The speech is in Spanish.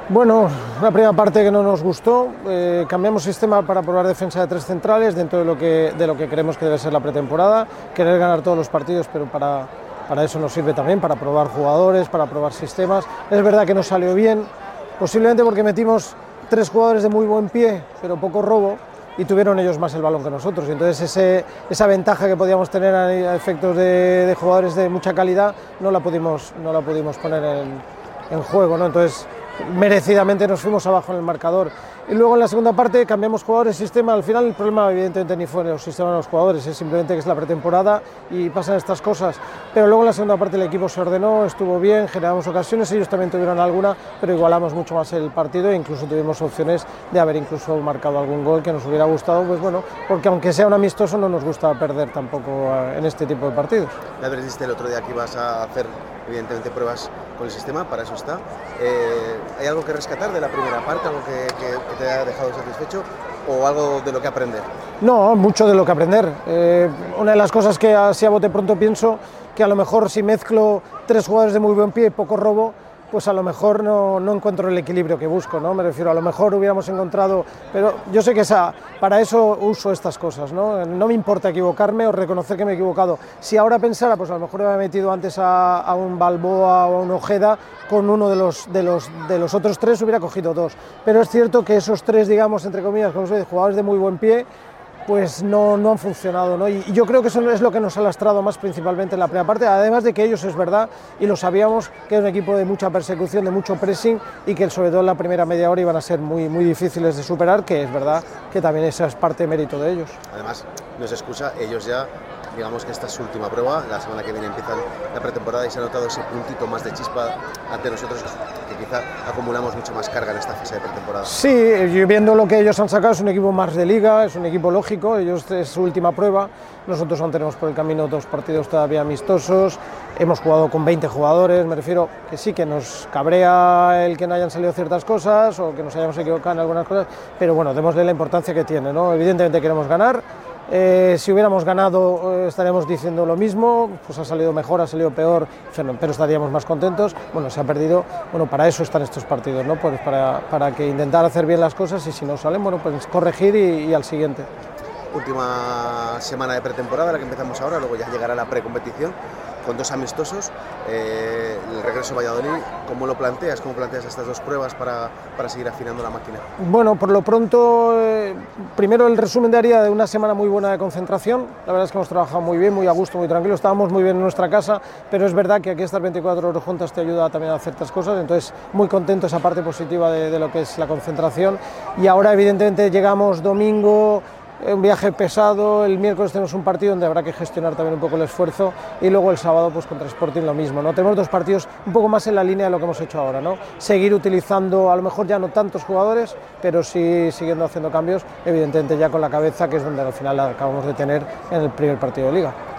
Bueno, una primera parte que no nos gustó, cambiamos sistema para probar defensa de tres centrales dentro de lo que creemos que debe ser la pretemporada, querer ganar todos los partidos, pero para eso nos sirve también, para probar jugadores, para probar sistemas. Es verdad que no salió bien, posiblemente porque metimos tres jugadores de muy buen pie, pero poco robo, y tuvieron ellos más el balón que nosotros, y entonces esa ventaja que podíamos tener a efectos de jugadores de mucha calidad no la pudimos poner en juego, ¿no? Entonces merecidamente nos fuimos abajo en el marcador. Y luego en la segunda parte cambiamos jugadores, sistema. Al final el problema evidentemente ni fue en los sistemas de los jugadores, es simplemente que es la pretemporada y pasan estas cosas. Pero luego en la segunda parte el equipo se ordenó, estuvo bien, generamos ocasiones, ellos también tuvieron alguna, pero igualamos mucho más el partido e incluso tuvimos opciones de haber incluso marcado algún gol que nos hubiera gustado, pues bueno, porque aunque sea un amistoso no nos gusta perder tampoco en este tipo de partidos. Ya dijiste el otro día que ibas a hacer evidentemente pruebas con el sistema, para eso está. ¿Hay algo que rescatar de la primera parte, algo que te haya dejado satisfecho o algo de lo que aprender? No, mucho de lo que aprender. Una de las cosas que así a bote pronto pienso, que a lo mejor si mezclo tres jugadores de muy buen pie y poco robo, pues a lo mejor no encuentro el equilibrio que busco, ¿no? Me refiero, a lo mejor hubiéramos encontrado, pero yo sé que para eso uso estas cosas, ¿no? No me importa equivocarme o reconocer que me he equivocado. Si ahora pensara, pues a lo mejor había metido antes a un Balboa o a un Ojeda, con uno de los otros tres hubiera cogido dos. Pero es cierto que esos tres, digamos, entre comillas, como se dice, jugadores de muy buen pie, pues no han funcionado, ¿no? Y yo creo que eso es lo que nos ha lastrado más principalmente en la primera parte, además de que ellos, es verdad, y lo sabíamos, que es un equipo de mucha persecución, de mucho pressing, y que sobre todo en la primera media hora iban a ser muy difíciles de superar, que es verdad que también esa es parte de mérito de ellos. Además, no es excusa, ellos ya, digamos que esta es su última prueba, la semana que viene empiezan la pretemporada y se ha notado ese puntito más de chispa ante nosotros, que quizá acumulamos mucha más carga en esta fase de pretemporada. Sí, viendo lo que ellos han sacado, es un equipo más de liga, es un equipo lógico, ellos es su última prueba, nosotros aún tenemos por el camino dos partidos todavía amistosos, hemos jugado con 20 jugadores, me refiero que sí que nos cabrea el que no hayan salido ciertas cosas o que nos hayamos equivocado en algunas cosas, pero bueno, démosle la importancia que tiene, ¿no? Evidentemente queremos ganar. Si hubiéramos ganado estaríamos diciendo lo mismo, pues ha salido mejor, ha salido peor, pero estaríamos más contentos. Bueno, se ha perdido, bueno, para eso están estos partidos, ¿no? Pues para que intentar hacer bien las cosas y si no salen, bueno, pues corregir y al siguiente. Última semana de pretemporada, la que empezamos ahora, luego ya llegará la precompetición con dos amistosos, el regreso a Valladolid. ¿Cómo lo planteas? ¿Cómo planteas estas dos pruebas para seguir afinando la máquina? Bueno, por lo pronto, primero el resumen daría de una semana muy buena de concentración. La verdad es que hemos trabajado muy bien, muy a gusto, muy tranquilo, estábamos muy bien en nuestra casa, pero es verdad que aquí estar 24 horas juntas te ayuda también a hacer ciertas cosas, entonces muy contento esa parte positiva de lo que es la concentración. Y ahora evidentemente llegamos domingo, un viaje pesado, el miércoles tenemos un partido donde habrá que gestionar también un poco el esfuerzo y luego el sábado pues contra Sporting lo mismo, ¿no? Tenemos dos partidos un poco más en la línea de lo que hemos hecho ahora, ¿no? Seguir utilizando a lo mejor ya no tantos jugadores, pero sí siguiendo haciendo cambios, evidentemente ya con la cabeza, que es donde al final la acabamos de tener en el primer partido de Liga.